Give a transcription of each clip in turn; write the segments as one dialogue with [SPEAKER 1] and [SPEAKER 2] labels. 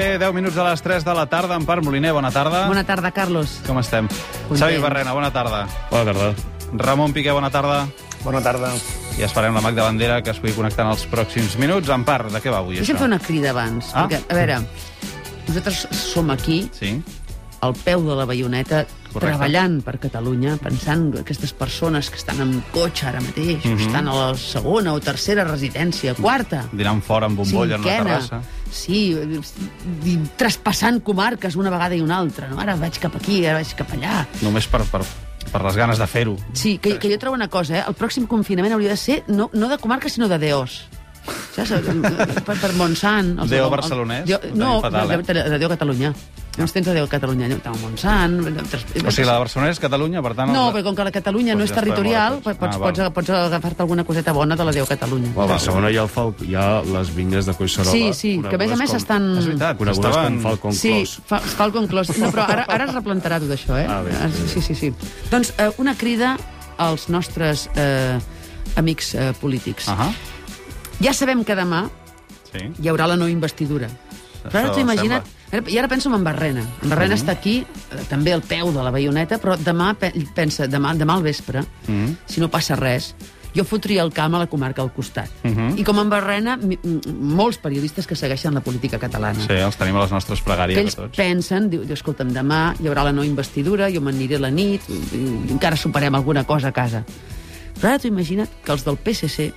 [SPEAKER 1] Piqué, 10 minuts a les 3 de la tarda. Empar Moliner, bona tarda.
[SPEAKER 2] Bona tarda, Carlos.
[SPEAKER 1] Com estem?
[SPEAKER 2] Contents.
[SPEAKER 1] Xavi Barrena, bona tarda.
[SPEAKER 3] Bona tarda.
[SPEAKER 1] Ramon Piqué, bona tarda.
[SPEAKER 4] Bona tarda.
[SPEAKER 1] I esperem la Magda Bandera, que es pugui connectar en els pròxims minuts. Empar, de què va avui,
[SPEAKER 2] Deixa'm
[SPEAKER 1] això?
[SPEAKER 2] fer una crida abans.
[SPEAKER 1] Ah.
[SPEAKER 2] Perquè, a veure, nosaltres som aquí,
[SPEAKER 1] Sí?
[SPEAKER 2] al peu de la baioneta,
[SPEAKER 1] Correcte.
[SPEAKER 2] treballant per Catalunya, pensant que aquestes persones que estan en cotxe ara mateix, estan a la segona o tercera residència, quarta,
[SPEAKER 1] Dinant fora amb bombolla en una terrassa.
[SPEAKER 2] sí, traspassant comarques una vegada i una altra. No? Ara vaig cap aquí, ara vaig cap allà.
[SPEAKER 1] Només per les ganes de fer-ho.
[SPEAKER 2] Sí, que jo trobo una cosa, el pròxim confinament hauria de ser no de comarques, sinó de DOs. Saps? Per Montsant.
[SPEAKER 1] DO barcelonès?
[SPEAKER 2] No,
[SPEAKER 1] Ho tenim fatal,
[SPEAKER 2] de DO Catalunya. Llavors tens de DO Catalunya. Montsant...
[SPEAKER 1] O sigui, la de Barcelona és Catalunya, per tant...
[SPEAKER 2] No, perquè com que la Catalunya no és
[SPEAKER 1] ja es poden
[SPEAKER 2] territorial,
[SPEAKER 1] moure tots.
[SPEAKER 2] pots agafar-te alguna coseta bona de la DO Catalunya.
[SPEAKER 3] A Barcelona hi ha les vinyes de Collserola.
[SPEAKER 2] Sí, que a més estan...
[SPEAKER 1] És veritat,
[SPEAKER 3] conegudes
[SPEAKER 1] estaven...
[SPEAKER 3] com Falcon
[SPEAKER 2] Sí,
[SPEAKER 3] Close.
[SPEAKER 2] Falcon Close. No, però ara es replantarà tot això, eh?
[SPEAKER 3] Ah, bé.
[SPEAKER 2] Sí. Doncs una crida als nostres amics polítics. Ja sabem que demà
[SPEAKER 1] Sí.
[SPEAKER 2] hi haurà la no investidura. Però ara t'ho imagina't... I ara penso en Barrena. En Barrena està aquí, també al peu de la baioneta, però demà, pensa, demà al vespre, si no passa res, jo fotria el camp a la comarca al costat. I com en Barrena, molts periodistes que segueixen la política catalana.
[SPEAKER 1] Sí, els tenim a les nostres
[SPEAKER 2] Que
[SPEAKER 1] pregàries
[SPEAKER 2] ells
[SPEAKER 1] a tots.
[SPEAKER 2] pensen, diu, escolta'm, demà hi haurà la no investidura, jo m'aniré a la nit, i encara soparem alguna cosa a casa. Però ara t'ho imagina't que els del PSC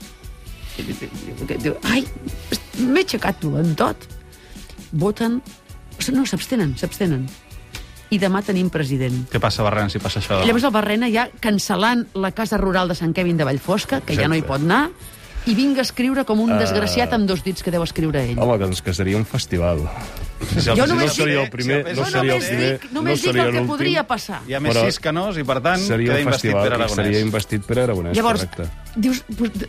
[SPEAKER 2] diu, ai, m'he aixecat dolent tot. Voten... No, s'abstenen. I demà tenim president.
[SPEAKER 1] Què passa, Barrena, si passa això?
[SPEAKER 2] Llavors el Barrena ja cancel·lant la casa rural de Sant Kevin de Vallfosca, que ja no hi pot anar, i vinga a escriure com un desgraciat amb 2 dits que deu escriure ell.
[SPEAKER 3] Home, doncs que seria un festival.
[SPEAKER 2] Jo només
[SPEAKER 3] no seria el primer, no seria el primer,
[SPEAKER 2] només dic el que
[SPEAKER 3] l'últim.
[SPEAKER 2] podria passar.
[SPEAKER 1] Hi ha més
[SPEAKER 3] Però
[SPEAKER 1] 6 que no, i per tant
[SPEAKER 3] Seria
[SPEAKER 1] queda
[SPEAKER 3] un
[SPEAKER 1] investit
[SPEAKER 3] festival
[SPEAKER 1] per
[SPEAKER 3] i seria
[SPEAKER 1] Aragonès.
[SPEAKER 3] investit per Aragonès,
[SPEAKER 2] Llavors,
[SPEAKER 3] correcte.
[SPEAKER 2] dius,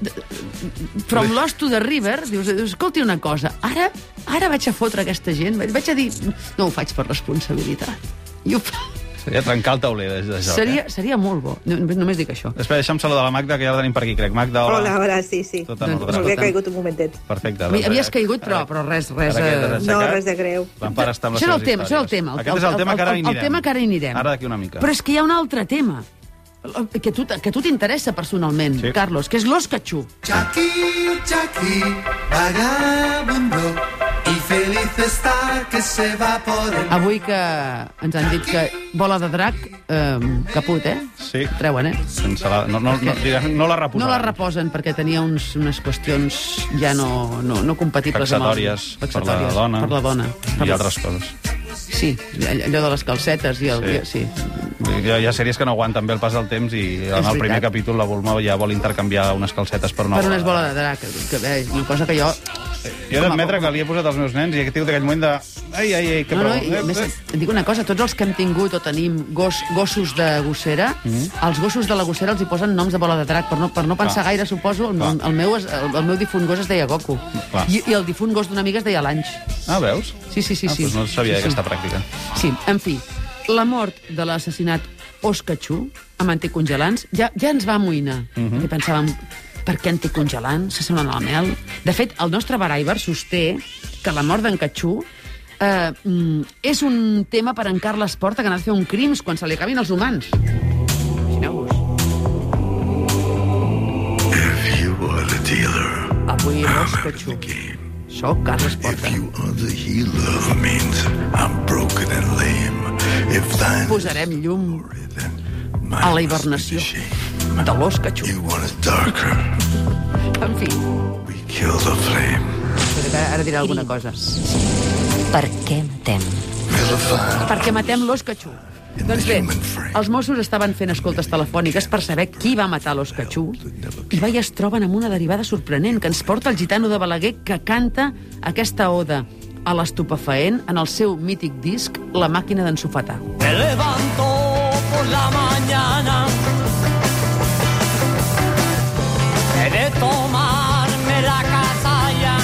[SPEAKER 2] from lost to the river, dius, escolti una cosa, ara vaig a fotre aquesta gent, vaig a dir, no ho faig per responsabilitat. I ho
[SPEAKER 1] Seria trencar el tauler de joc.
[SPEAKER 2] seria molt bo. Només dic això.
[SPEAKER 1] Després deixa'm saludar la Magda, que ja la tenim per aquí, crec. Magda, hola.
[SPEAKER 5] Hola, sí.
[SPEAKER 1] Tot en ordre.
[SPEAKER 5] M'havia caigut un momentet.
[SPEAKER 1] Perfecte.
[SPEAKER 2] Havies caigut, però res...
[SPEAKER 5] No, res de greu.
[SPEAKER 1] L'Empar està amb les
[SPEAKER 2] Això
[SPEAKER 1] seves
[SPEAKER 2] és el
[SPEAKER 1] històries.
[SPEAKER 2] tema.
[SPEAKER 1] Aquest és el tema que ara hi anirem.
[SPEAKER 2] El tema que ara hi anirem.
[SPEAKER 1] Ara d'aquí una mica.
[SPEAKER 2] Però és que hi ha un altre tema que a tu t'interessa personalment,
[SPEAKER 1] Sí.
[SPEAKER 2] Carlos, que és l'os catxú.
[SPEAKER 6] Jackie, vagabundo, y feliz está que se va por el...
[SPEAKER 2] Avui que ens han dit que bola de drac, caput, eh?
[SPEAKER 1] Sí.
[SPEAKER 2] Treuen, eh?
[SPEAKER 1] Sense la... No la reposaran.
[SPEAKER 2] No la reposen perquè tenia unes qüestions ja no compatibles
[SPEAKER 1] Vexatòries per la dona.
[SPEAKER 2] Per la dona.
[SPEAKER 1] I altres coses.
[SPEAKER 2] Sí, allò de les calcetes i el...
[SPEAKER 1] Sí.
[SPEAKER 2] Sí.
[SPEAKER 1] Hi ha sèries que no aguanten bé el pas del temps i en el primer capítol la Bulma ja vol intercanviar unes calcetes per una
[SPEAKER 2] Per unes bola de drac, una cosa que jo...
[SPEAKER 1] Jo he d'admetre que li he posat als meus nens i he tingut aquell moment de... Ai, que
[SPEAKER 2] No,
[SPEAKER 1] prou.
[SPEAKER 2] i a més, et dic una cosa, tots els que hem tingut o tenim gossos de gossera, els gossos de la gossera els hi posen noms de bola de drac, per no pensar gaire, suposo, el meu difunt gos es deia Goku.
[SPEAKER 1] Clar.
[SPEAKER 2] I el difunt gos d'una amiga es deia Lange.
[SPEAKER 1] Ah, veus?
[SPEAKER 2] Sí.
[SPEAKER 1] Doncs no sabia aquesta pràctica.
[SPEAKER 2] Sí, en fi, la mort de l'assassinat Oscatxú amb anticongelants ja ens va amoïnar. I pensàvem, per què anticongelants? S'assemblen a la mel? De fet, el nostre Baraiber sosté que la mort d'en Catxú és un tema per en Carles Porta, que ha anat a fer un crims quan se li acabin els humans. Imagineu-vos.
[SPEAKER 6] If you are the dealer,
[SPEAKER 2] Avui l'Oscatxú. Soc Carles Porta.
[SPEAKER 6] if you are the healer, means I'm broken and lame. If thine
[SPEAKER 2] Posarem llum
[SPEAKER 6] then
[SPEAKER 2] a la hibernació de l'Oscatxú.
[SPEAKER 6] you want it darker,
[SPEAKER 2] En fi,
[SPEAKER 6] we kill the flame.
[SPEAKER 2] ara diré alguna cosa.
[SPEAKER 7] Per què matem?
[SPEAKER 6] Vilify
[SPEAKER 2] Per què matem l'Oscatxú? Doncs bé, els Mossos estaven fent escoltes telefòniques per saber qui va matar l'Oscatxú i vaja, es troben amb una derivada sorprenent que ens porta el gitano de Balaguer, que canta aquesta oda a l'estupefaent en el seu mític disc La màquina d'ensofetar.
[SPEAKER 8] Me levanto por la mañana, he de tomarme la casalla,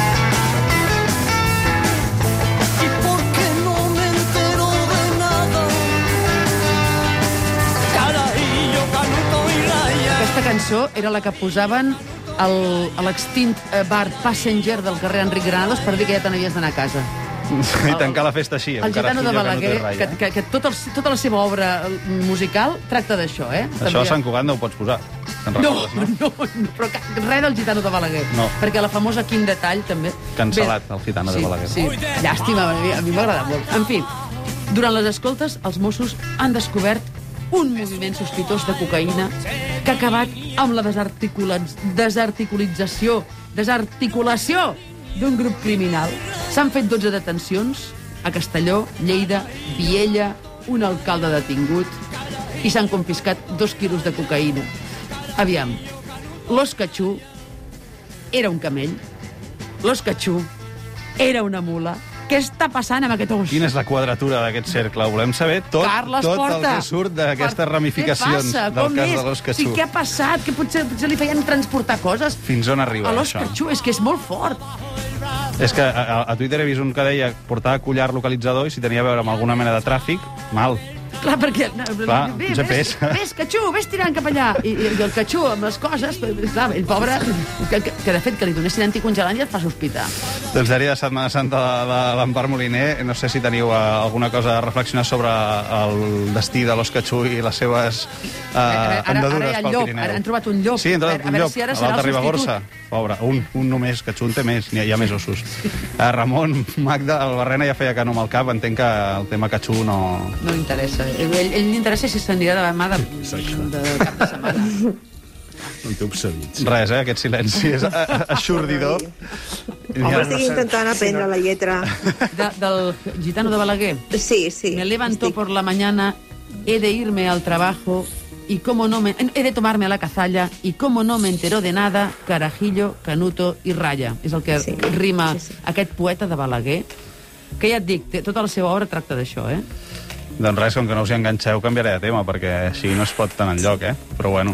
[SPEAKER 8] y porque no me entero de nada, carajillo, canuto y raya.
[SPEAKER 2] Aquesta cançó era la que posaven a l'extint bar Passenger del carrer Enric Granados per dir que ja te n'havies d'anar a casa.
[SPEAKER 1] I tancar la festa així,
[SPEAKER 2] El Gitano de Balaguer, que tota la seva obra musical tracta d'això, eh?
[SPEAKER 1] Això a Sant Cugat no ho pots posar.
[SPEAKER 2] No, però res del Gitano de Balaguer.
[SPEAKER 1] No.
[SPEAKER 2] Perquè la famosa Quin detall, també...
[SPEAKER 1] Cancel·lat, el Gitano de Balaguer.
[SPEAKER 2] Sí, llàstima, a mi m'agrada molt. En fi, durant les escoltes, els Mossos han descobert un moviment sospitós de cocaïna que ha acabat amb la desarticulació d'un grup criminal. S'han fet 12 detencions a Castelló, Lleida, Viella, un alcalde detingut i s'han confiscat 2 quilos de cocaïna. Aviam, l'Os Catxú era un camell, l'Os Catxú era una mula. Què està passant amb aquest os?
[SPEAKER 1] Quina és la quadratura d'aquest cercle? Ho volem saber tot,
[SPEAKER 2] Carles
[SPEAKER 1] tot
[SPEAKER 2] Porta.
[SPEAKER 1] el que surt d'aquestes ramificacions del cas de l'Os Catxú.
[SPEAKER 2] Sí, què ha passat? Que potser li feien transportar coses?
[SPEAKER 1] Fins on arriba
[SPEAKER 2] a l'Os
[SPEAKER 1] això?
[SPEAKER 2] Catxú, és que és molt fort.
[SPEAKER 1] És que a Twitter he vist un que deia portar collar localitzador i si tenia a veure amb alguna mena de tràfic, mal.
[SPEAKER 2] Clar, perquè...
[SPEAKER 1] Clar, GPS.
[SPEAKER 2] Vés, Catxú, vés tirant cap allà. I el Catxú, amb les coses, clar, el pobre, que de fet que li donessin anticongelant ja et fa sospitar.
[SPEAKER 1] Doncs diari de Setmana Santa de l'Empar Moliner, no sé si teniu alguna cosa a reflexionar sobre el destí de l'Os Catxú i les seves andadures pel Pirineu.
[SPEAKER 2] Ara han trobat un llop.
[SPEAKER 1] Sí, han trobat un llop,
[SPEAKER 2] si
[SPEAKER 1] a l'Alta Ribagorça. Pobre, un només, Catxú en té més, hi ha més ossos. Ramon, Magda, el Barrena ja feia que no amb el cap, entenc que el tema Catxú no...
[SPEAKER 2] No li interessa. Ell li interessa si s'anirà de mà de cap de setmana.
[SPEAKER 3] No té obsedits.
[SPEAKER 1] Res, aquest silenci és aixordidor.
[SPEAKER 5] Home, estic intentant aprendre la lletra.
[SPEAKER 2] Del Gitano de Balaguer.
[SPEAKER 5] Sí, sí.
[SPEAKER 2] Me levanto por la mañana, he de irme al trabajo y como no me... He de tomarme a la cazalla y como no me enteró de nada, carajillo, canuto i raya. És el que rima aquest poeta de Balaguer, que ja et dic, tota la seva obra tracta d'això, eh?
[SPEAKER 1] Doncs res, com que no us hi enganxeu, canviaré de tema, perquè així no es pot tan enlloc, eh? Però bueno.